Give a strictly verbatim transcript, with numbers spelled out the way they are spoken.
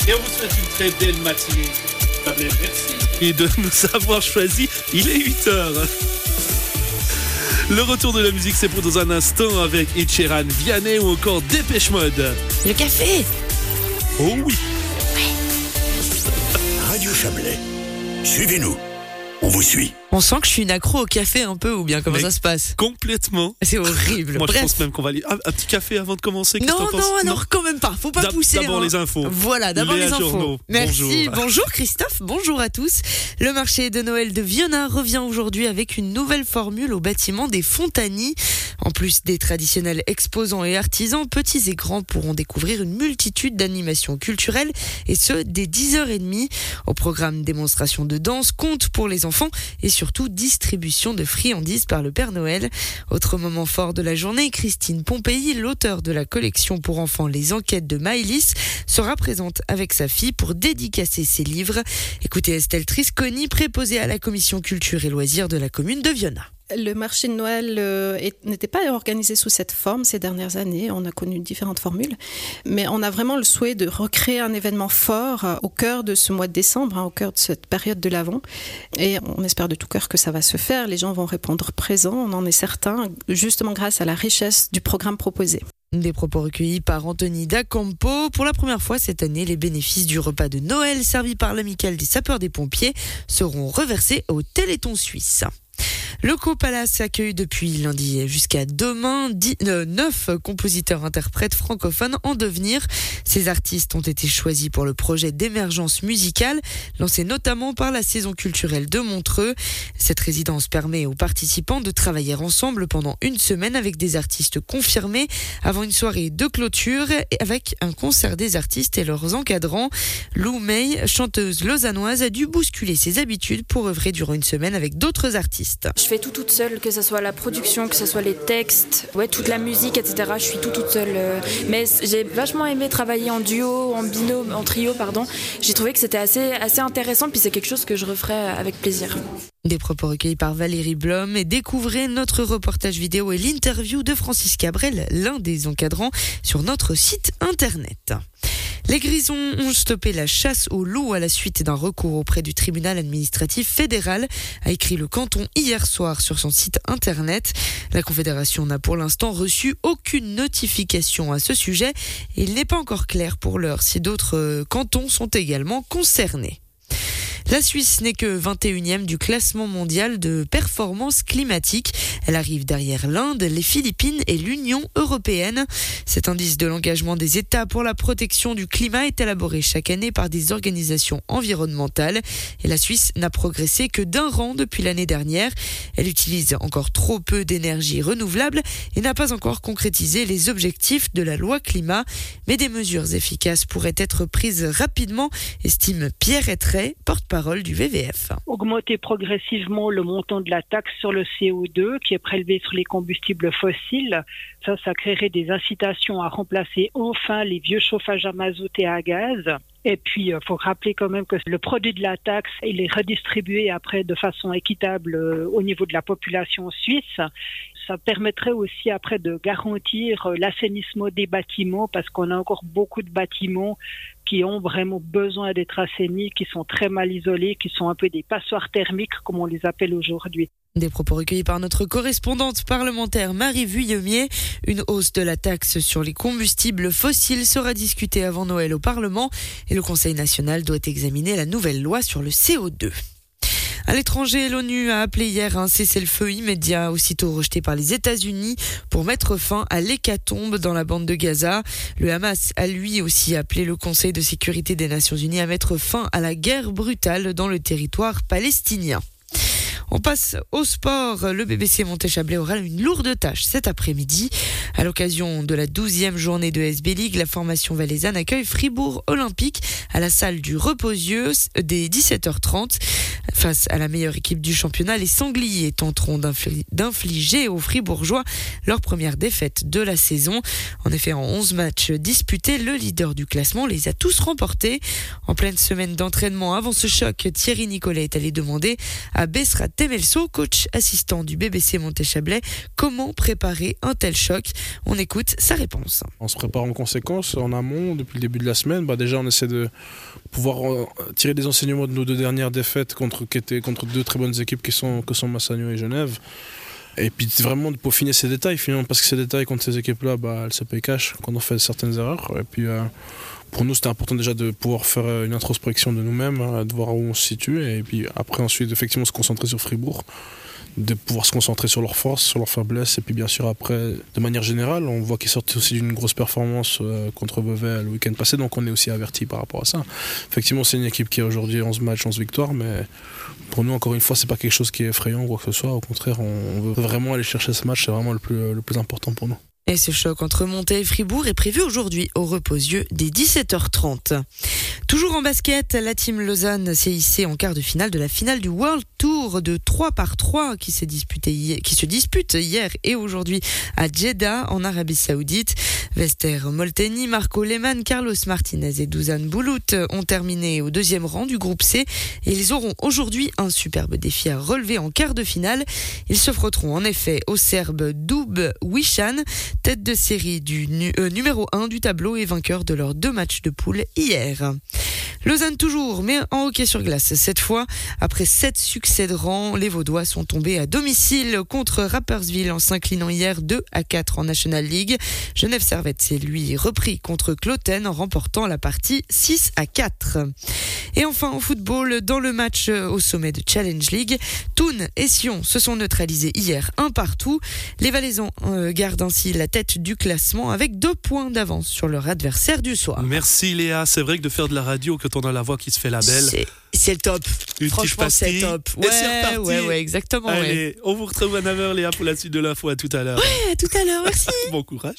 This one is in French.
Et on vous souhaite une très belle matinée. Merci. Et de nous avoir choisi, il est huit heures. Le retour de la musique, c'est pour dans un instant avec Ed Sheeran, Vianney ou encore Dépêche Mode. Le café. Oh oui. Radio Chablais, suivez-nous, on vous suit. On sent que je suis une accro au café un peu, ou bien comment Mais ça se passe? Complètement. C'est horrible. Moi, Bref. je pense même qu'on va aller... Ah, un petit café avant de commencer. Non, qu'est-ce que t'en non, penses? non, quand même pas. Faut pas D'ab- pousser. D'abord hein. les infos. Voilà, d'abord Léa les infos. Journeau. Merci. Bonjour. Bonjour Christophe. Bonjour à tous. Le marché de Noël de Viona revient aujourd'hui avec une nouvelle formule au bâtiment des Fontanies. En plus des traditionnels exposants et artisans, petits et grands pourront découvrir une multitude d'animations culturelles et ce, dès dix heures trente. Au programme démonstration de danse, contes pour les enfants et surtout distribution de friandises par le Père Noël. Autre moment fort de la journée, Christine Pompéi, l'auteure de la collection pour enfants Les Enquêtes de Maëlys, sera présente avec sa fille pour dédicacer ses livres. Écoutez Estelle Trisconi, préposée à la commission culture et loisirs de la commune de Viona. Le marché de Noël euh, est, n'était pas organisé sous cette forme ces dernières années. On a connu différentes formules. Mais on a vraiment le souhait de recréer un événement fort euh, au cœur de ce mois de décembre, hein, au cœur de cette période de l'Avent. Et on espère de tout cœur que ça va se faire. Les gens vont répondre présents, on en est certain, justement grâce à la richesse du programme proposé. Des propos recueillis par Anthony D'Acampo. Pour la première fois cette année, les bénéfices du repas de Noël servi par l'amicale des sapeurs des pompiers seront reversés au Téléthon suisse. Le Co-Palace accueille depuis lundi jusqu'à demain dix, euh, neuf compositeurs interprètes francophones en devenir. Ces artistes ont été choisis pour le projet d'émergence musicale, lancé notamment par la saison culturelle de Montreux. Cette résidence permet aux participants de travailler ensemble pendant une semaine avec des artistes confirmés avant une soirée de clôture et avec un concert des artistes et leurs encadrants. Lou May, chanteuse lausannoise, a dû bousculer ses habitudes pour œuvrer durant une semaine avec d'autres artistes. Je fais tout toute seule, que ce soit la production, que ce soit les textes, ouais, toute la musique, et cetera. Je suis tout toute seule. Mais j'ai vachement aimé travailler en duo, en binôme, en trio, pardon. J'ai trouvé que c'était assez, assez intéressant, puis c'est quelque chose que je referais avec plaisir. Des propos recueillis par Valérie Blom et découvrez notre reportage vidéo et l'interview de Francis Cabrel, l'un des encadrants, sur notre site internet. Les Grisons ont stoppé la chasse aux loups à la suite d'un recours auprès du tribunal administratif fédéral, a écrit le canton hier soir sur son site internet. La Confédération n'a pour l'instant reçu aucune notification à ce sujet et il n'est pas encore clair pour l'heure si d'autres cantons sont également concernés. La Suisse n'est que vingt et unième du classement mondial de performance climatique. Elle arrive derrière l'Inde, les Philippines et l'Union européenne. Cet indice de l'engagement des États pour la protection du climat est élaboré chaque année par des organisations environnementales. Et la Suisse n'a progressé que d'un rang depuis l'année dernière. Elle utilise encore trop peu d'énergie renouvelable et n'a pas encore concrétisé les objectifs de la loi climat. Mais des mesures efficaces pourraient être prises rapidement, estime Pierre Ettray, porte-parole du V V F. Augmenter progressivement le montant de la taxe sur le C O deux qui est prélevé sur les combustibles fossiles. Ça, ça créerait des incitations à remplacer enfin les vieux chauffages à mazout et à gaz. Et puis, il faut rappeler quand même que le produit de la taxe, il est redistribué après de façon équitable au niveau de la population suisse. Ça permettrait aussi après de garantir l'assainissement des bâtiments parce qu'on a encore beaucoup de bâtiments qui ont vraiment besoin d'être assainis, qui sont très mal isolés, qui sont un peu des passoires thermiques comme on les appelle aujourd'hui. Des propos recueillis par notre correspondante parlementaire Marie Vuillemier. Une hausse de la taxe sur les combustibles fossiles sera discutée avant Noël au Parlement et le Conseil national doit examiner la nouvelle loi sur le C O deux. À l'étranger, l'ONU a appelé hier un cessez-le-feu immédiat, aussitôt rejeté par les États-Unis, pour mettre fin à l'hécatombe dans la bande de Gaza. Le Hamas a lui aussi appelé le Conseil de sécurité des Nations Unies à mettre fin à la guerre brutale dans le territoire palestinien. On passe au sport. Le B B C Monté-Chablais aura une lourde tâche cet après-midi. À l'occasion de la douzième journée de S B League, la formation valaisanne accueille Fribourg Olympique à la salle du Reposieux dès dix-sept heures trente. Face à la meilleure équipe du championnat, les Sangliers tenteront d'infliger aux Fribourgeois leur première défaite de la saison. En effet, en onze matchs disputés, le leader du classement les a tous remportés. En pleine semaine d'entraînement avant ce choc, Thierry Nicolet est allé demander à Bessrat Temelso, coach assistant du B B C Montéchablais. Comment préparer un tel choc ? On écoute sa réponse. On se prépare en conséquence, en amont, depuis le début de la semaine. Bah déjà, on essaie de pouvoir tirer des enseignements de nos deux dernières défaites contre, qui étaient, contre deux très bonnes équipes qui sont, que sont Massagno et Genève. Et puis vraiment de peaufiner ces détails, finalement, parce que ces détails contre ces équipes-là, bah, elles se payent cash quand on fait certaines erreurs. Et puis euh, pour nous, c'était important déjà de pouvoir faire une introspection de nous-mêmes, de voir où on se situe, et puis après ensuite, effectivement, se concentrer sur Fribourg, de pouvoir se concentrer sur leurs forces, sur leurs faiblesses, et puis bien sûr après, de manière générale, on voit qu'ils sortent aussi d'une grosse performance euh, contre Vevey le week-end passé, donc on est aussi averti par rapport à ça. Effectivement, c'est une équipe qui a aujourd'hui onze matchs, onze victoires, mais pour nous, encore une fois, c'est pas quelque chose qui est effrayant ou quoi que ce soit. Au contraire, on veut vraiment aller chercher ce match, c'est vraiment le plus, le plus important pour nous. Et ce choc entre Monté et Fribourg est prévu aujourd'hui au Reposieux dès dix-sept heures trente. Toujours en basket, la team Lausanne s'est hissée en quart de finale de la finale du World Tour de trois par trois qui s'est disputé hier, qui se dispute hier et aujourd'hui à Jeddah en Arabie Saoudite. Vester Molteni, Marco Lehmann, Carlos Martinez et Dusan Bulut ont terminé au deuxième rang du groupe C et ils auront aujourd'hui un superbe défi à relever en quart de finale. Ils se frotteront en effet au Serbe Dub Wishan, tête de série du nu- euh, numéro un du tableau et vainqueur de leurs deux matchs de poule hier. Lausanne toujours, mais en hockey sur glace. Cette fois, après sept succès de rang, les Vaudois sont tombés à domicile contre Rapperswil en s'inclinant hier deux à quatre en National League. Genève Servette s'est lui repris contre Cloten en remportant la partie six à quatre. Et enfin en football, dans le match au sommet de Challenge League, Thun et Sion se sont neutralisés hier un partout. Les Valaisans euh, gardent ainsi la tête du classement avec deux points d'avance sur leur adversaire du soir. Merci Léa, c'est vrai que de faire de la radio quand on a la voix qui se fait la belle. C'est, c'est le top. Une Franchement, c'est top. Ouais, et c'est reparti. ouais, ouais, exactement. Allez, ouais. on vous retrouve à neuf heures Léa pour la suite de l'info. À tout à l'heure. Ouais, à tout à l'heure, merci. Bon courage.